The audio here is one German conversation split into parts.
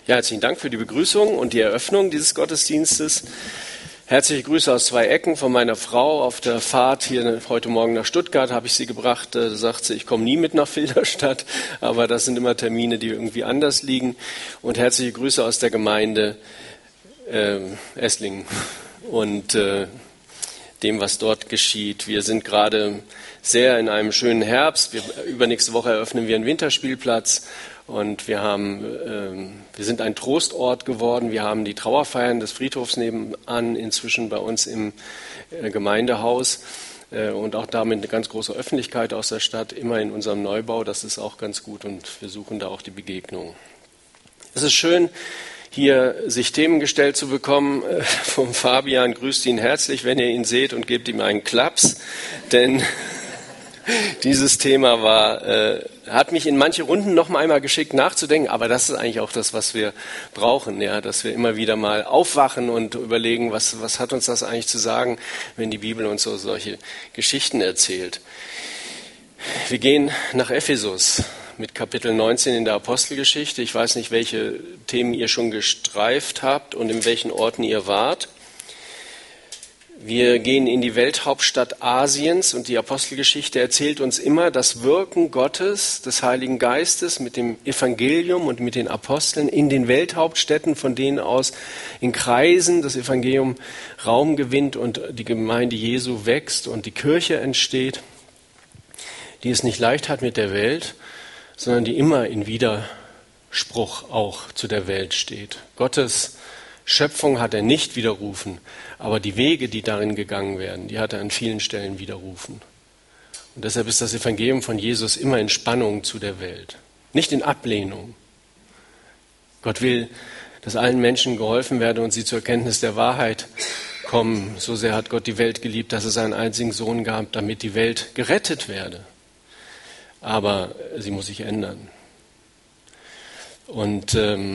Ja, herzlichen Dank für die Begrüßung und die Eröffnung dieses Gottesdienstes. Herzliche Grüße aus zwei Ecken von meiner Frau. Auf der Fahrt hier heute Morgen nach Stuttgart habe ich sie gebracht. Da sagt sie, ich komme nie mit nach Filderstadt, aber das sind immer Termine, die irgendwie anders liegen. Und herzliche Grüße aus der Gemeinde Esslingen und dem, was dort geschieht. Wir sind gerade sehr in einem schönen Herbst. Übernächste Woche eröffnen wir einen Winterspielplatz. Und wir sind ein Trostort geworden. Wir haben die Trauerfeiern des Friedhofs nebenan inzwischen bei uns im Gemeindehaus und auch damit eine ganz große Öffentlichkeit aus der Stadt, immer in unserem Neubau. Das ist auch ganz gut und wir suchen da auch die Begegnung. Es ist schön, hier sich Themen gestellt zu bekommen. Vom Fabian grüßt ihn herzlich, wenn ihr ihn seht, und gebt ihm einen Klaps, denn dieses Thema hat mich in manche Runden noch einmal geschickt nachzudenken, aber das ist eigentlich auch das, was wir brauchen, ja, dass wir immer wieder mal aufwachen und überlegen, was hat uns das eigentlich zu sagen, wenn die Bibel uns so solche Geschichten erzählt. Wir gehen nach Ephesus mit Kapitel 19 in der Apostelgeschichte. Ich weiß nicht, welche Themen ihr schon gestreift habt und in welchen Orten ihr wart. Wir gehen in die Welthauptstadt Asiens und die Apostelgeschichte erzählt uns immer das Wirken Gottes, des Heiligen Geistes mit dem Evangelium und mit den Aposteln in den Welthauptstädten, von denen aus in Kreisen das Evangelium Raum gewinnt und die Gemeinde Jesu wächst und die Kirche entsteht, die es nicht leicht hat mit der Welt, sondern die immer in Widerspruch auch zu der Welt steht. Gottes Schöpfung hat er nicht widerrufen, aber die Wege, die darin gegangen werden, die hat er an vielen Stellen widerrufen. Und deshalb ist das Evangelium von Jesus immer in Spannung zu der Welt, nicht in Ablehnung. Gott will, dass allen Menschen geholfen werde und sie zur Erkenntnis der Wahrheit kommen. So sehr hat Gott die Welt geliebt, dass es seinen einzigen Sohn gab, damit die Welt gerettet werde. Aber sie muss sich ändern. Und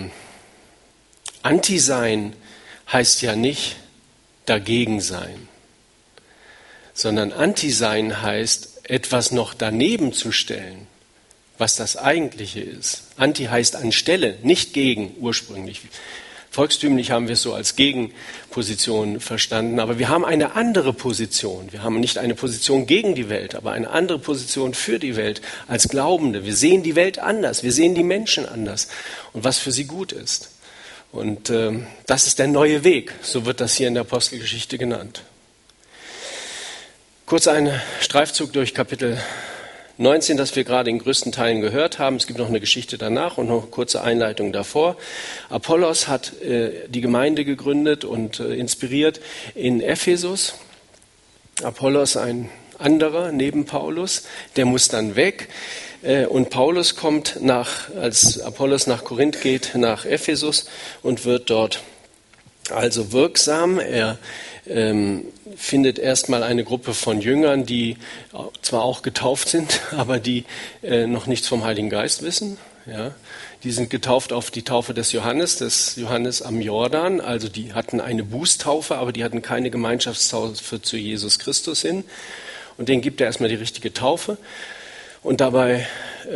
Anti-sein heißt ja nicht dagegen sein, sondern Anti-sein heißt, etwas noch daneben zu stellen, was das Eigentliche ist. Anti heißt anstelle, nicht gegen ursprünglich. Volkstümlich haben wir es so als Gegenposition verstanden, aber wir haben eine andere Position. Wir haben nicht eine Position gegen die Welt, aber eine andere Position für die Welt als Glaubende. Wir sehen die Welt anders, wir sehen die Menschen anders und was für sie gut ist. Und das ist der neue Weg, so wird das hier in der Apostelgeschichte genannt. Kurz ein Streifzug durch Kapitel 19, das wir gerade in größten Teilen gehört haben. Es gibt noch eine Geschichte danach und noch eine kurze Einleitung davor. Apollos hat die Gemeinde gegründet und inspiriert in Ephesus. Apollos, ein anderer neben Paulus, der muss dann weg. Und Paulus kommt als Apollos nach Korinth geht, nach Ephesus und wird dort also wirksam. Er findet erstmal eine Gruppe von Jüngern, die zwar auch getauft sind, aber die noch nichts vom Heiligen Geist wissen. Ja, die sind getauft auf die Taufe des Johannes am Jordan. Also die hatten eine Bußtaufe, aber die hatten keine Gemeinschaftstaufe zu Jesus Christus hin. Und denen gibt er erstmal die richtige Taufe. Und dabei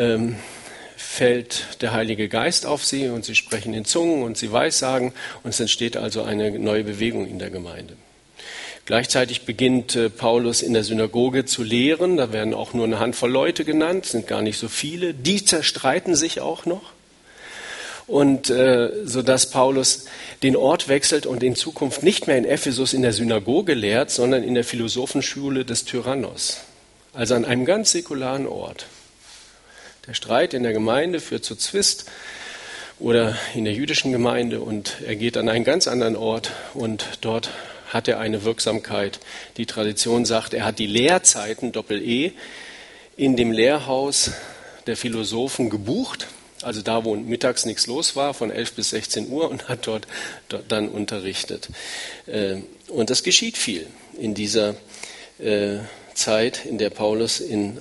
fällt der Heilige Geist auf sie und sie sprechen in Zungen und sie weissagen und es entsteht also eine neue Bewegung in der Gemeinde. Gleichzeitig beginnt Paulus in der Synagoge zu lehren, da werden auch nur eine Handvoll Leute genannt, sind gar nicht so viele, die zerstreiten sich auch noch. Und sodass Paulus den Ort wechselt und in Zukunft nicht mehr in Ephesus in der Synagoge lehrt, sondern in der Philosophenschule des Tyrannos. Also an einem ganz säkularen Ort. Der Streit in der Gemeinde führt zu Zwist oder in der jüdischen Gemeinde und er geht an einen ganz anderen Ort und dort hat er eine Wirksamkeit. Die Tradition sagt, er hat die Lehrzeiten, Doppel-E, in dem Lehrhaus der Philosophen gebucht, also da, wo mittags nichts los war, von 11 bis 16 Uhr und hat dort dann unterrichtet. Und es geschieht viel in dieser Zeit, in der Paulus in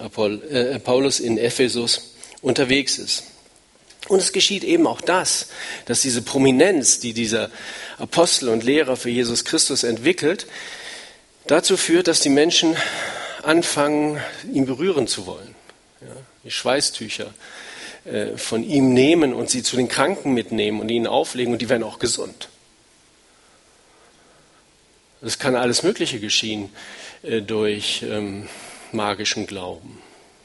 Ephesus unterwegs ist. Und es geschieht eben auch das, dass diese Prominenz, die dieser Apostel und Lehrer für Jesus Christus entwickelt, dazu führt, dass die Menschen anfangen, ihn berühren zu wollen. Ja, die Schweißtücher von ihm nehmen und sie zu den Kranken mitnehmen und ihnen auflegen und die werden auch gesund. Es kann alles Mögliche geschehen durch magischen Glauben.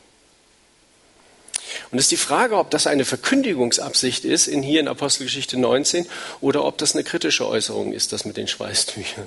Und es ist die Frage, ob das eine Verkündigungsabsicht ist, hier in Apostelgeschichte 19, oder ob das eine kritische Äußerung ist, das mit den Schweißtüchern.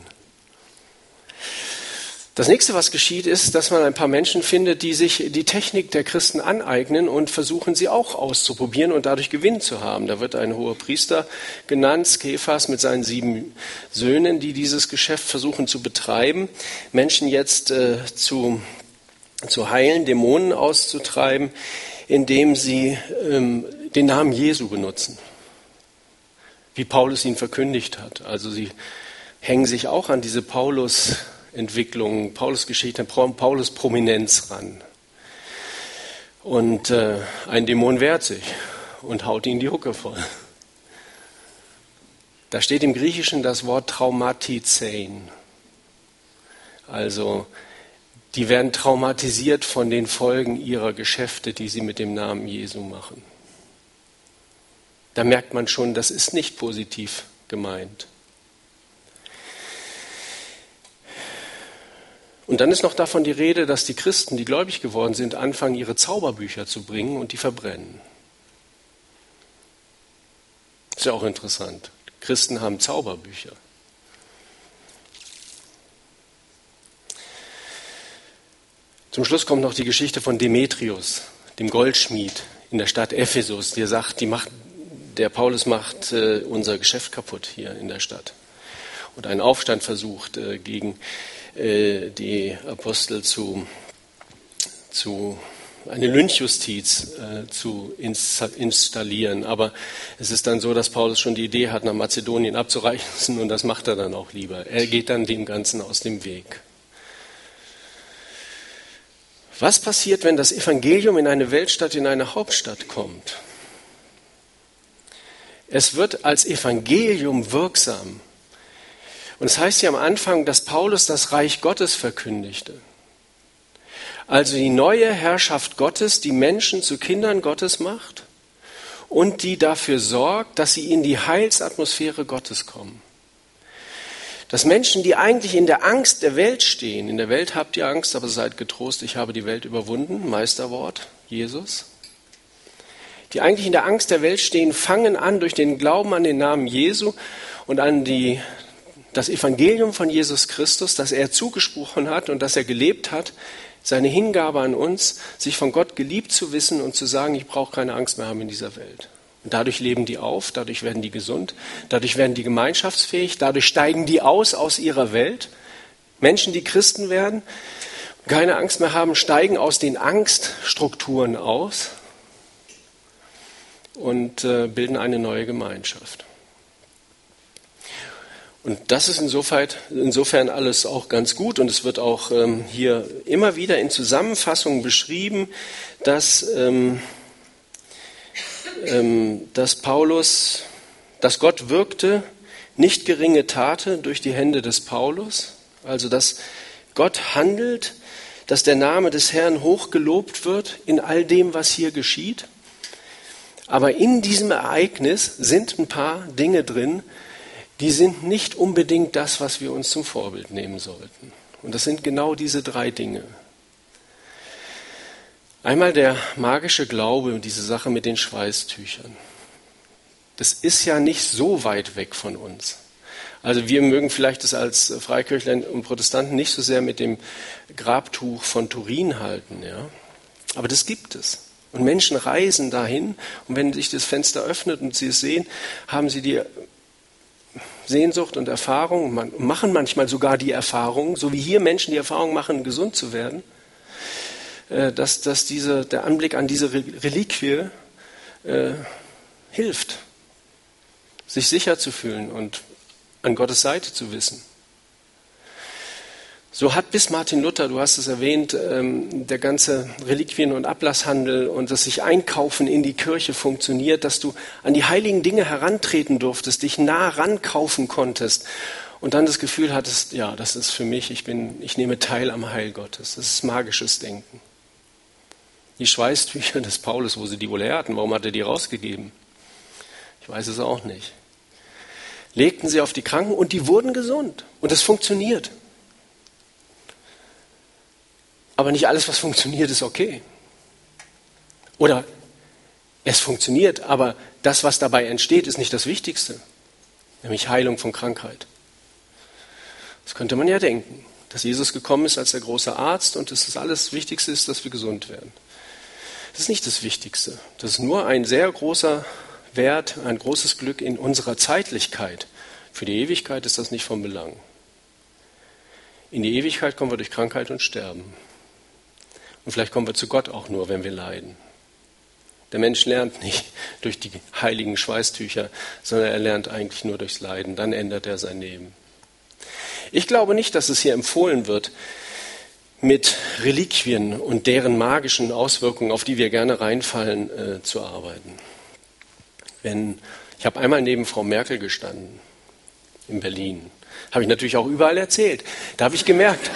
Das nächste, was geschieht, ist, dass man ein paar Menschen findet, die sich die Technik der Christen aneignen und versuchen, sie auch auszuprobieren und dadurch Gewinn zu haben. Da wird ein hoher Priester genannt, Skephas, mit seinen 7 Söhnen, die dieses Geschäft versuchen zu betreiben, Menschen jetzt zu heilen, Dämonen auszutreiben, indem sie den Namen Jesu benutzen, wie Paulus ihn verkündigt hat. Also sie hängen sich auch an diese Paulus-Entwicklung, Paulus-Geschichte, Paulus-Prominenz ran. Und ein Dämon wehrt sich und haut ihn die Hucke voll. Da steht im Griechischen das Wort Traumatizein. Also die werden traumatisiert von den Folgen ihrer Geschäfte, die sie mit dem Namen Jesu machen. Da merkt man schon, das ist nicht positiv gemeint. Und dann ist noch davon die Rede, dass die Christen, die gläubig geworden sind, anfangen, ihre Zauberbücher zu bringen und die verbrennen. Ist ja auch interessant. Christen haben Zauberbücher. Zum Schluss kommt noch die Geschichte von Demetrius, dem Goldschmied in der Stadt Ephesus, der sagt, der Paulus macht unser Geschäft kaputt hier in der Stadt. Und einen Aufstand versucht, gegen die Apostel eine Lynchjustiz zu installieren. Aber es ist dann so, dass Paulus schon die Idee hat, nach Mazedonien abzureisen, und das macht er dann auch lieber. Er geht dann dem Ganzen aus dem Weg. Was passiert, wenn das Evangelium in eine Weltstadt, in eine Hauptstadt kommt? Es wird als Evangelium wirksam. Und es heißt ja am Anfang, dass Paulus das Reich Gottes verkündigte. Also die neue Herrschaft Gottes, die Menschen zu Kindern Gottes macht und die dafür sorgt, dass sie in die Heilsatmosphäre Gottes kommen. Dass Menschen, die eigentlich in der Angst der Welt stehen, in der Welt habt ihr Angst, aber seid getrost, ich habe die Welt überwunden, Meisterwort, Jesus. Die eigentlich in der Angst der Welt stehen, fangen an durch den Glauben an den Namen Jesu und an das Evangelium von Jesus Christus, das er zugesprochen hat und das er gelebt hat, seine Hingabe an uns, sich von Gott geliebt zu wissen und zu sagen, ich brauche keine Angst mehr haben in dieser Welt. Und dadurch leben die auf, dadurch werden die gesund, dadurch werden die gemeinschaftsfähig, dadurch steigen die aus ihrer Welt. Menschen, die Christen werden, keine Angst mehr haben, steigen aus den Angststrukturen aus und bilden eine neue Gemeinschaft. Und das ist insofern alles auch ganz gut. Und es wird auch hier immer wieder in Zusammenfassungen beschrieben, dass Gott wirkte nicht geringe Taten durch die Hände des Paulus. Also dass Gott handelt, dass der Name des Herrn hochgelobt wird in all dem, was hier geschieht. Aber in diesem Ereignis sind ein paar Dinge drin, die sind nicht unbedingt das, was wir uns zum Vorbild nehmen sollten. Und das sind genau diese 3 Dinge. Einmal der magische Glaube und diese Sache mit den Schweißtüchern. Das ist ja nicht so weit weg von uns. Also wir mögen vielleicht das als Freikirchler und Protestanten nicht so sehr mit dem Grabtuch von Turin halten, ja. Aber das gibt es. Und Menschen reisen dahin, und wenn sich das Fenster öffnet und sie es sehen, haben sie die Sehnsucht und Erfahrung, machen manchmal sogar die Erfahrung, so wie hier Menschen die Erfahrung machen, gesund zu werden, dass der Anblick an diese Reliquie hilft, sich sicher zu fühlen und an Gottes Seite zu wissen. So hat bis Martin Luther, du hast es erwähnt, der ganze Reliquien- und Ablasshandel und das sich einkaufen in die Kirche funktioniert, dass du an die heiligen Dinge herantreten durftest, dich nah rankaufen konntest und dann das Gefühl hattest, ja, das ist für mich, ich nehme teil am Heil Gottes. Das ist magisches Denken. Die Schweißtücher des Paulus, wo sie die wohl her hatten, warum hat er die rausgegeben? Ich weiß es auch nicht. Legten sie auf die Kranken und die wurden gesund. Und es funktioniert. Aber nicht alles, was funktioniert, ist okay. Oder es funktioniert, aber das, was dabei entsteht, ist nicht das Wichtigste. Nämlich Heilung von Krankheit. Das könnte man ja denken, dass Jesus gekommen ist als der große Arzt und dass das alles Wichtigste ist, dass wir gesund werden. Das ist nicht das Wichtigste. Das ist nur ein sehr großer Wert, ein großes Glück in unserer Zeitlichkeit. Für die Ewigkeit ist das nicht von Belang. In die Ewigkeit kommen wir durch Krankheit und Sterben. Und vielleicht kommen wir zu Gott auch nur, wenn wir leiden. Der Mensch lernt nicht durch die heiligen Schweißtücher, sondern er lernt eigentlich nur durchs Leiden. Dann ändert er sein Leben. Ich glaube nicht, dass es hier empfohlen wird, mit Reliquien und deren magischen Auswirkungen, auf die wir gerne reinfallen, zu arbeiten. Ich habe einmal neben Frau Merkel gestanden, in Berlin. Habe ich natürlich auch überall erzählt. Da habe ich gemerkt,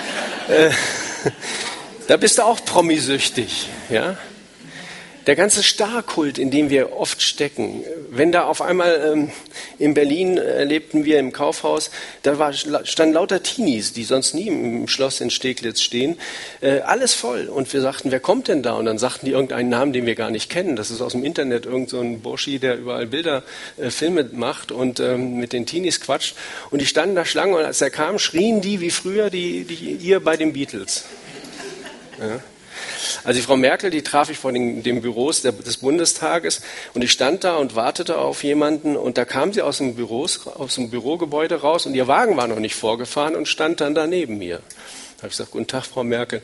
da bist du auch promisüchtig, ja? Der ganze Starkult, in dem wir oft stecken, wenn da auf einmal in Berlin lebten wir im Kaufhaus, da standen lauter Teenies, die sonst nie im Schloss in Steglitz stehen, alles voll. Und wir sagten, wer kommt denn da? Und dann sagten die irgendeinen Namen, den wir gar nicht kennen. Das ist aus dem Internet irgend so ein Burschi, der überall Bilder, Filme macht und mit den Teenies quatscht. Und die standen da Schlange und als er kam, schrien die wie früher ihr bei den Beatles. Ja. Also die Frau Merkel, die traf ich vor den Büros des Bundestages und ich stand da und wartete auf jemanden und da kam sie aus dem Bürogebäude raus und ihr Wagen war noch nicht vorgefahren und stand dann da neben mir. Da habe ich gesagt, guten Tag, Frau Merkel.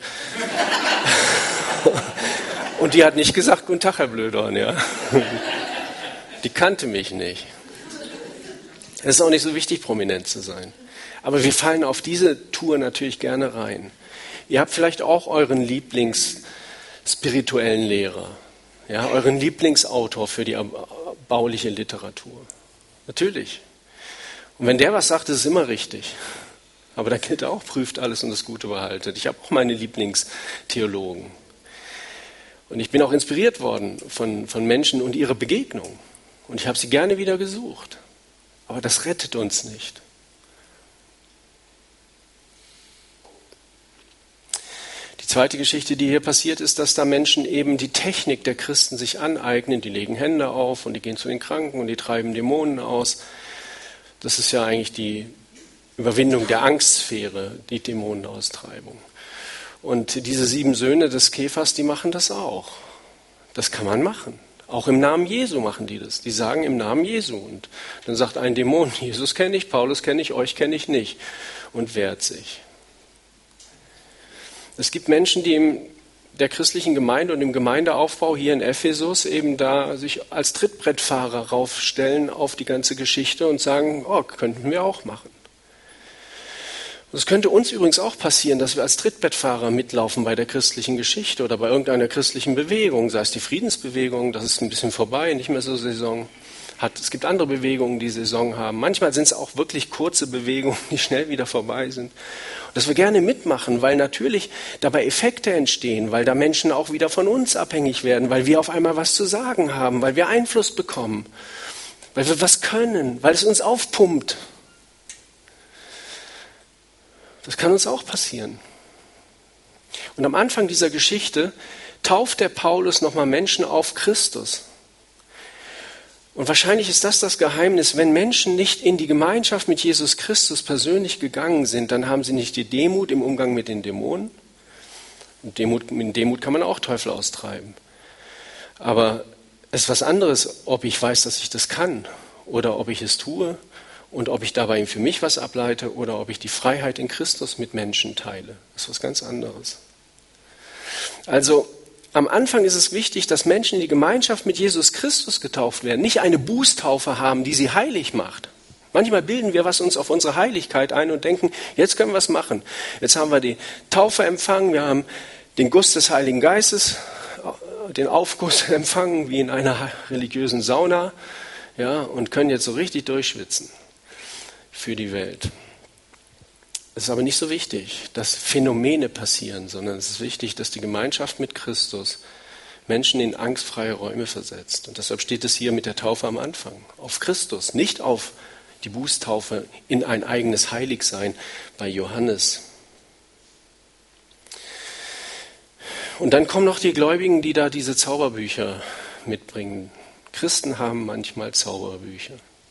Und die hat nicht gesagt, guten Tag, Herr Blödorn. Ja. Die kannte mich nicht. Es ist auch nicht so wichtig, prominent zu sein. Aber wir fallen auf diese Tour natürlich gerne rein. Ihr habt vielleicht auch euren Lieblingsspirituellen Lehrer, ja, euren Lieblingsautor für die bauliche Literatur. Natürlich. Und wenn der was sagt, ist es immer richtig. Aber da gilt auch, prüft alles und das Gute behaltet. Ich habe auch meine Lieblingstheologen. Und ich bin auch inspiriert worden von Menschen und ihrer Begegnung. Und ich habe sie gerne wieder gesucht. Aber das rettet uns nicht. Die zweite Geschichte, die hier passiert, ist, dass da Menschen eben die Technik der Christen sich aneignen. Die legen Hände auf und die gehen zu den Kranken und die treiben Dämonen aus. Das ist ja eigentlich die Überwindung der Angstsphäre, die Dämonenaustreibung. Und diese 7 Söhne des Kephas, die machen das auch. Das kann man machen. Auch im Namen Jesu machen die das. Die sagen im Namen Jesu. Und dann sagt ein Dämon, Jesus kenne ich, Paulus kenne ich, euch kenne ich nicht. Und wehrt sich. Es gibt Menschen, die in der christlichen Gemeinde und im Gemeindeaufbau hier in Ephesus eben da sich als Trittbrettfahrer raufstellen auf die ganze Geschichte und sagen, oh, könnten wir auch machen. Es könnte uns übrigens auch passieren, dass wir als Trittbrettfahrer mitlaufen bei der christlichen Geschichte oder bei irgendeiner christlichen Bewegung, sei es die Friedensbewegung, das ist ein bisschen vorbei, nicht mehr so Saison hat. Es gibt andere Bewegungen, die Saison haben. Manchmal sind es auch wirklich kurze Bewegungen, die schnell wieder vorbei sind. Und dass wir gerne mitmachen, weil natürlich dabei Effekte entstehen, weil da Menschen auch wieder von uns abhängig werden, weil wir auf einmal was zu sagen haben, weil wir Einfluss bekommen, weil wir was können, weil es uns aufpumpt. Das kann uns auch passieren. Und am Anfang dieser Geschichte tauft der Paulus nochmal Menschen auf Christus. Und wahrscheinlich ist das Geheimnis, wenn Menschen nicht in die Gemeinschaft mit Jesus Christus persönlich gegangen sind, dann haben sie nicht die Demut im Umgang mit den Dämonen. Und mit Demut kann man auch Teufel austreiben. Aber es ist was anderes, ob ich weiß, dass ich das kann oder ob ich es tue und ob ich dabei für mich was ableite oder ob ich die Freiheit in Christus mit Menschen teile. Das ist was ganz anderes. Also am Anfang ist es wichtig, dass Menschen in die Gemeinschaft mit Jesus Christus getauft werden, nicht eine Bußtaufe haben, die sie heilig macht. Manchmal bilden wir was uns auf unsere Heiligkeit ein und denken, jetzt können wir was machen. Jetzt haben wir die Taufe empfangen, wir haben den Guss des Heiligen Geistes, den Aufguss empfangen, wie in einer religiösen Sauna, ja, und können jetzt so richtig durchschwitzen für die Welt. Es ist aber nicht so wichtig, dass Phänomene passieren, sondern es ist wichtig, dass die Gemeinschaft mit Christus Menschen in angstfreie Räume versetzt. Und deshalb steht es hier mit der Taufe am Anfang. Auf Christus, nicht auf die Bußtaufe in ein eigenes Heiligsein bei Johannes. Und dann kommen noch die Gläubigen, die da diese Zauberbücher mitbringen. Christen haben manchmal Zauberbücher.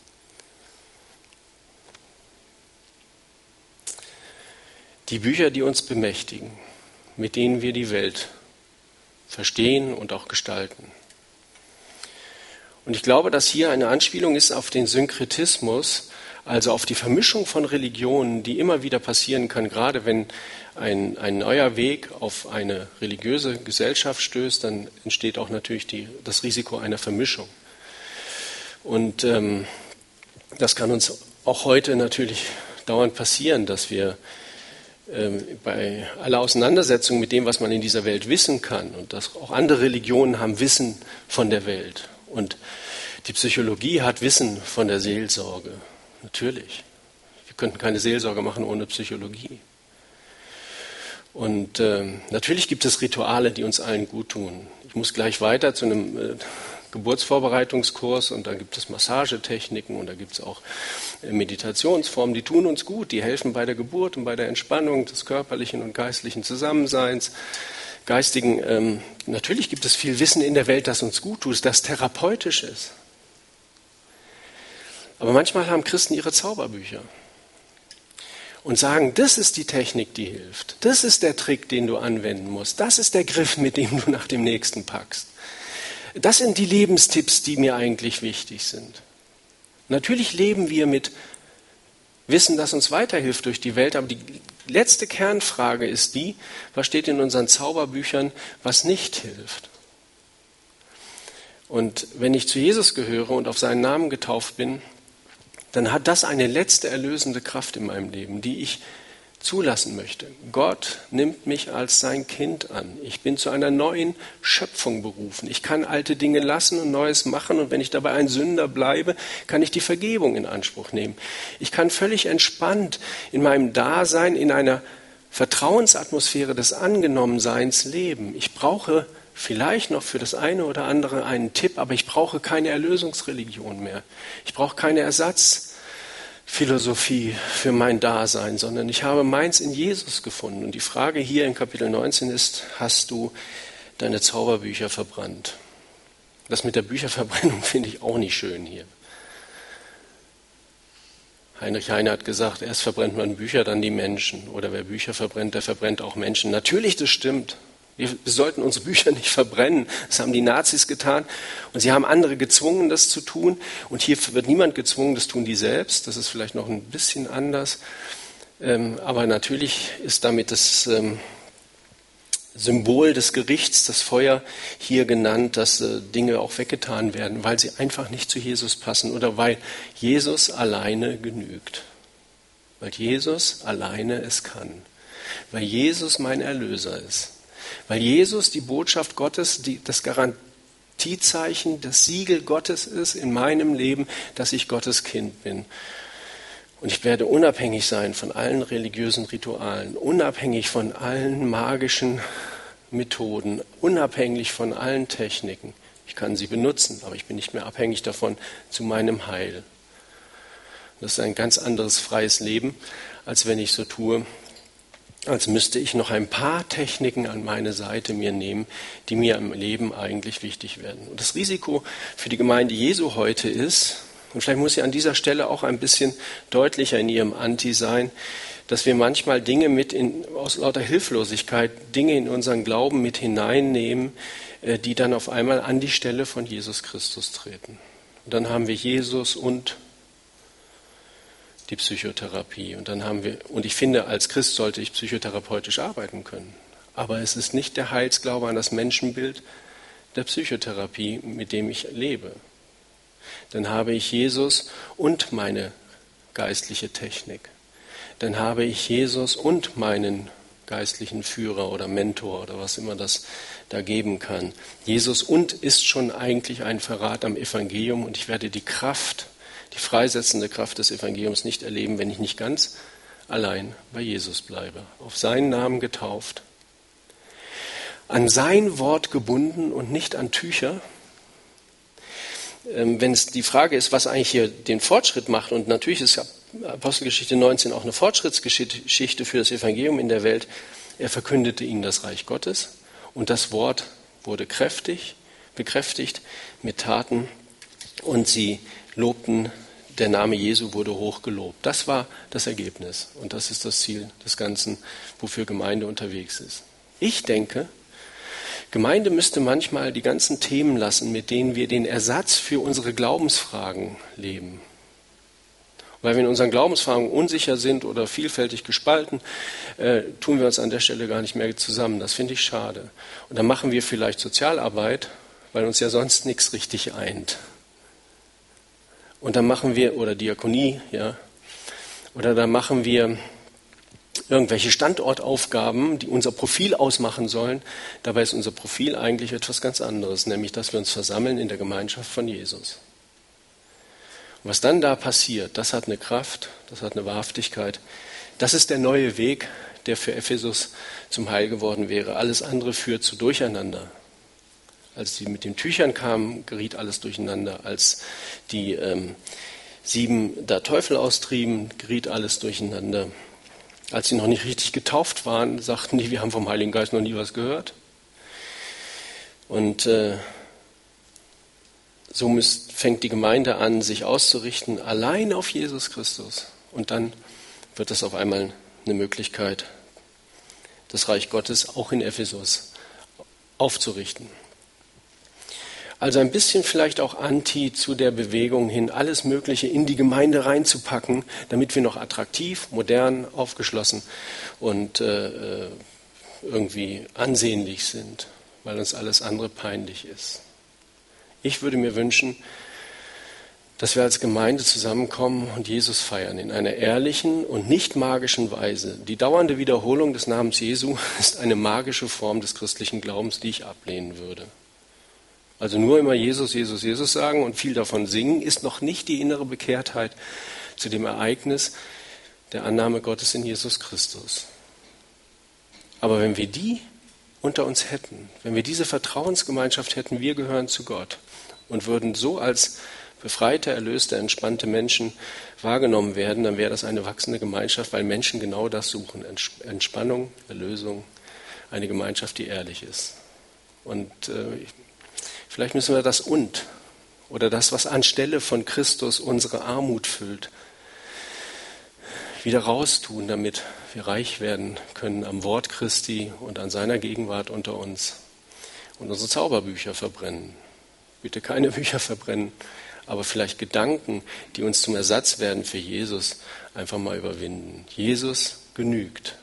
Die Bücher, die uns bemächtigen, mit denen wir die Welt verstehen und auch gestalten. Und ich glaube, dass hier eine Anspielung ist auf den Synkretismus, also auf die Vermischung von Religionen, die immer wieder passieren kann. Gerade wenn ein neuer Weg auf eine religiöse Gesellschaft stößt, dann entsteht auch natürlich das Risiko einer Vermischung. Und das kann uns auch heute natürlich dauernd passieren, dass wir bei aller Auseinandersetzung mit dem, was man in dieser Welt wissen kann, und dass auch andere Religionen haben Wissen von der Welt. Und die Psychologie hat Wissen von der Seelsorge. Natürlich. Wir könnten keine Seelsorge machen ohne Psychologie. Und natürlich gibt es Rituale, die uns allen gut tun. Ich muss gleich weiter zu einem Geburtsvorbereitungskurs und da gibt es Massagetechniken und da gibt es auch Meditationsformen, die tun uns gut, die helfen bei der Geburt und bei der Entspannung des körperlichen und geistlichen Zusammenseins. Natürlich gibt es viel Wissen in der Welt, das uns gut tut, das therapeutisch ist. Aber manchmal haben Christen ihre Zauberbücher und sagen, das ist die Technik, die hilft. Das ist der Trick, den du anwenden musst. Das ist der Griff, mit dem du nach dem nächsten packst. Das sind die Lebenstipps, die mir eigentlich wichtig sind. Natürlich leben wir mit Wissen, das uns weiterhilft durch die Welt, aber die letzte Kernfrage ist die, was steht in unseren Zauberbüchern, was nicht hilft. Und wenn ich zu Jesus gehöre und auf seinen Namen getauft bin, dann hat das eine letzte erlösende Kraft in meinem Leben, die ich zulassen möchte. Gott nimmt mich als sein Kind an. Ich bin zu einer neuen Schöpfung berufen. Ich kann alte Dinge lassen und Neues machen. Und wenn ich dabei ein Sünder bleibe, kann ich die Vergebung in Anspruch nehmen. Ich kann völlig entspannt in meinem Dasein, in einer Vertrauensatmosphäre des Angenommenseins leben. Ich brauche vielleicht noch für das eine oder andere einen Tipp, aber ich brauche keine Erlösungsreligion mehr. Ich brauche keine Ersatzphilosophie für mein Dasein, sondern ich habe meins in Jesus gefunden. Und die Frage hier in Kapitel 19 ist, hast du deine Zauberbücher verbrannt? Das mit der Bücherverbrennung finde ich auch nicht schön hier. Heinrich Heine hat gesagt, erst verbrennt man Bücher, dann die Menschen. Oder wer Bücher verbrennt, der verbrennt auch Menschen. Natürlich, das stimmt. Wir sollten unsere Bücher nicht verbrennen. Das haben die Nazis getan. Und sie haben andere gezwungen, das zu tun. Und hier wird niemand gezwungen, das tun die selbst. Das ist vielleicht noch ein bisschen anders. Aber natürlich ist damit das Symbol des Gerichts, das Feuer, hier genannt, dass Dinge auch weggetan werden, weil sie einfach nicht zu Jesus passen oder weil Jesus alleine genügt. Weil Jesus alleine es kann. Weil Jesus mein Erlöser ist. Weil Jesus die Botschaft Gottes, das Garantiezeichen, das Siegel Gottes ist in meinem Leben, dass ich Gottes Kind bin. Und ich werde unabhängig sein von allen religiösen Ritualen, unabhängig von allen magischen Methoden, unabhängig von allen Techniken. Ich kann sie benutzen, aber ich bin nicht mehr abhängig davon zu meinem Heil. Das ist ein ganz anderes freies Leben, als wenn ich so tue, als müsste ich noch ein paar Techniken an meine Seite mir nehmen, die mir im Leben eigentlich wichtig werden. Und das Risiko für die Gemeinde Jesu heute ist, und vielleicht muss sie an dieser Stelle auch ein bisschen deutlicher in ihrem Anti sein, dass wir manchmal Dinge aus lauter Hilflosigkeit, Dinge in unseren Glauben mit hineinnehmen, die dann auf einmal an die Stelle von Jesus Christus treten. Und dann haben wir Jesus und die Psychotherapie. Und ich finde, als Christ sollte ich psychotherapeutisch arbeiten können. Aber es ist nicht der Heilsglaube an das Menschenbild der Psychotherapie, mit dem ich lebe. Dann habe ich Jesus und meine geistliche Technik. Dann habe ich Jesus und meinen geistlichen Führer oder Mentor oder was immer das da geben kann. Jesus und ist schon eigentlich ein Verrat am Evangelium und ich werde die freisetzende Kraft des Evangeliums nicht erleben, wenn ich nicht ganz allein bei Jesus bleibe, auf seinen Namen getauft. an sein Wort gebunden und nicht an Tücher. Wenn es die Frage ist, was eigentlich hier den Fortschritt macht, und natürlich ist Apostelgeschichte 19 auch eine Fortschrittsgeschichte für das Evangelium in der Welt, er verkündete ihnen das Reich Gottes und das Wort wurde bekräftigt mit Taten und sie lobten, der Name Jesu wurde hoch gelobt. Das war das Ergebnis und das ist das Ziel des Ganzen, wofür Gemeinde unterwegs ist. Ich denke, Gemeinde müsste manchmal die ganzen Themen lassen, mit denen wir den Ersatz für unsere Glaubensfragen leben. Weil wir in unseren Glaubensfragen unsicher sind oder vielfältig gespalten, tun wir uns an der Stelle gar nicht mehr zusammen. Das finde ich schade. Und dann machen wir vielleicht Sozialarbeit, weil uns ja sonst nichts richtig eint. Und dann machen wir, oder Diakonie, ja, oder dann machen wir irgendwelche Standortaufgaben, die unser Profil ausmachen sollen. Dabei ist unser Profil eigentlich etwas ganz anderes, nämlich, dass wir uns versammeln in der Gemeinschaft von Jesus. Und was dann da passiert, das hat eine Kraft, das hat eine Wahrhaftigkeit. Das ist der neue Weg, der für Ephesus zum Heil geworden wäre. Alles andere führt zu Durcheinander. Als sie mit den Tüchern kamen, geriet alles durcheinander. Als die 7 da Teufel austrieben, geriet alles durcheinander. Als sie noch nicht richtig getauft waren, sagten die, wir haben vom Heiligen Geist noch nie was gehört. Und so fängt die Gemeinde an, sich auszurichten, allein auf Jesus Christus. Und dann wird das auf einmal eine Möglichkeit, das Reich Gottes auch in Ephesus aufzurichten. Also ein bisschen vielleicht auch anti zu der Bewegung hin, alles Mögliche in die Gemeinde reinzupacken, damit wir noch attraktiv, modern, aufgeschlossen und irgendwie ansehnlich sind, weil uns alles andere peinlich ist. Ich würde mir wünschen, dass wir als Gemeinde zusammenkommen und Jesus feiern in einer ehrlichen und nicht magischen Weise. Die dauernde Wiederholung des Namens Jesu ist eine magische Form des christlichen Glaubens, die ich ablehnen würde. Also nur immer Jesus, Jesus, Jesus sagen und viel davon singen, ist noch nicht die innere Bekehrtheit zu dem Ereignis der Annahme Gottes in Jesus Christus. Aber wenn wir die unter uns hätten, wenn wir diese Vertrauensgemeinschaft hätten, wir gehören zu Gott und würden so als befreite, erlöste, entspannte Menschen wahrgenommen werden, dann wäre das eine wachsende Gemeinschaft, weil Menschen genau das suchen, Entspannung, Erlösung, eine Gemeinschaft, die ehrlich ist. Und vielleicht müssen wir das oder das, was anstelle von Christus unsere Armut füllt, wieder raustun, damit wir reich werden können am Wort Christi und an seiner Gegenwart unter uns und unsere Zauberbücher verbrennen. Bitte keine Bücher verbrennen, aber vielleicht Gedanken, die uns zum Ersatz werden für Jesus, einfach mal überwinden. Jesus genügt.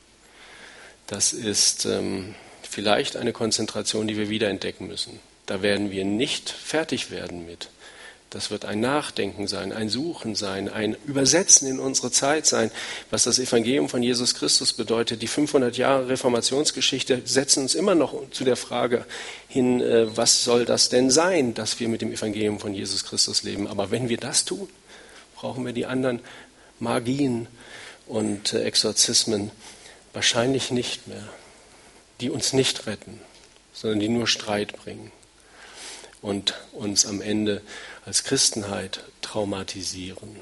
Das ist vielleicht eine Konzentration, die wir wiederentdecken müssen. Da werden wir nicht fertig werden mit. Das wird ein Nachdenken sein, ein Suchen sein, ein Übersetzen in unsere Zeit sein, was das Evangelium von Jesus Christus bedeutet. Die 500 Jahre Reformationsgeschichte setzen uns immer noch zu der Frage hin, was soll das denn sein, dass wir mit dem Evangelium von Jesus Christus leben. Aber wenn wir das tun, brauchen wir die anderen Magien und Exorzismen wahrscheinlich nicht mehr, die uns nicht retten, sondern die nur Streit bringen und uns am Ende als Christenheit traumatisieren.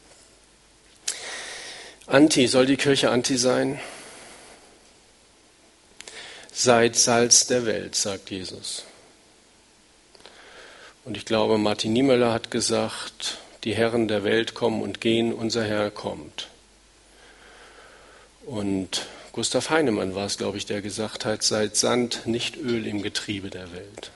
Soll die Kirche anti sein? Seid Salz der Welt, sagt Jesus. Und ich glaube, Martin Niemöller hat gesagt, die Herren der Welt kommen und gehen, unser Herr kommt. Und Gustav Heinemann war es, glaube ich, der gesagt hat, seid Sand, nicht Öl im Getriebe der Welt.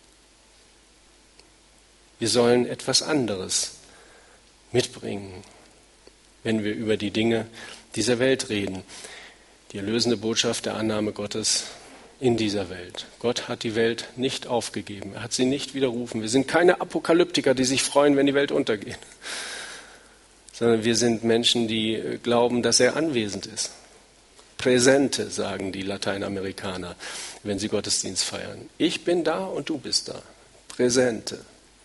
Wir sollen etwas anderes mitbringen, wenn wir über die Dinge dieser Welt reden. Die erlösende Botschaft der Annahme Gottes in dieser Welt. Gott hat die Welt nicht aufgegeben. Er hat sie nicht widerrufen. Wir sind keine Apokalyptiker, die sich freuen, wenn die Welt untergeht. Sondern wir sind Menschen, die glauben, dass er anwesend ist. Präsente, sagen die Lateinamerikaner, wenn sie Gottesdienst feiern. Ich bin da und du bist da. Präsente.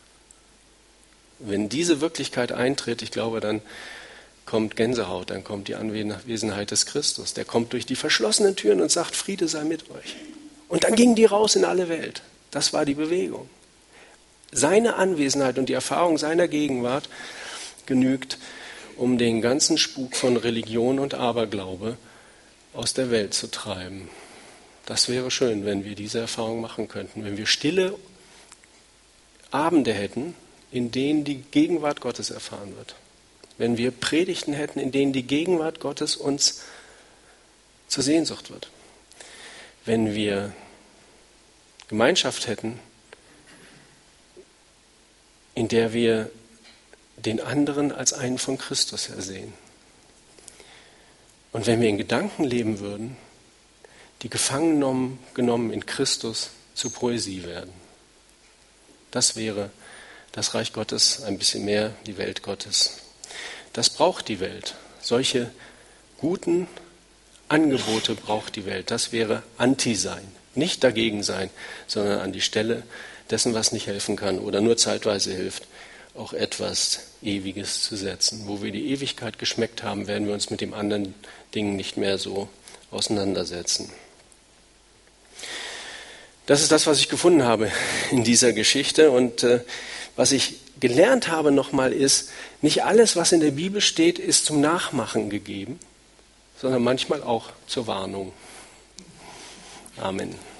Wenn diese Wirklichkeit eintritt, ich glaube, dann kommt Gänsehaut, dann kommt die Anwesenheit des Christus. Der kommt durch die verschlossenen Türen und sagt, Friede sei mit euch. Und dann gingen die raus in alle Welt. Das war die Bewegung. Seine Anwesenheit und die Erfahrung seiner Gegenwart genügt, um den ganzen Spuk von Religion und Aberglaube aus der Welt zu treiben. Das wäre schön, wenn wir diese Erfahrung machen könnten, wenn wir stille Abende hätten, in denen die Gegenwart Gottes erfahren wird. Wenn wir Predigten hätten, in denen die Gegenwart Gottes uns zur Sehnsucht wird. Wenn wir Gemeinschaft hätten, in der wir den anderen als einen von Christus ersehen. Und wenn wir in Gedanken leben würden, die gefangen genommen in Christus zur Poesie werden. Das wäre das Reich Gottes, ein bisschen mehr die Welt Gottes. Das braucht die Welt. Solche guten Angebote braucht die Welt. Das wäre Anti-Sein. Nicht dagegen sein, sondern an die Stelle dessen, was nicht helfen kann oder nur zeitweise hilft, auch etwas Ewiges zu setzen. Wo wir die Ewigkeit geschmeckt haben, werden wir uns mit den anderen Dingen nicht mehr so auseinandersetzen. Das ist das, was ich gefunden habe in dieser Geschichte. Und was ich gelernt habe nochmal ist, nicht alles, was in der Bibel steht, ist zum Nachmachen gegeben, sondern manchmal auch zur Warnung. Amen.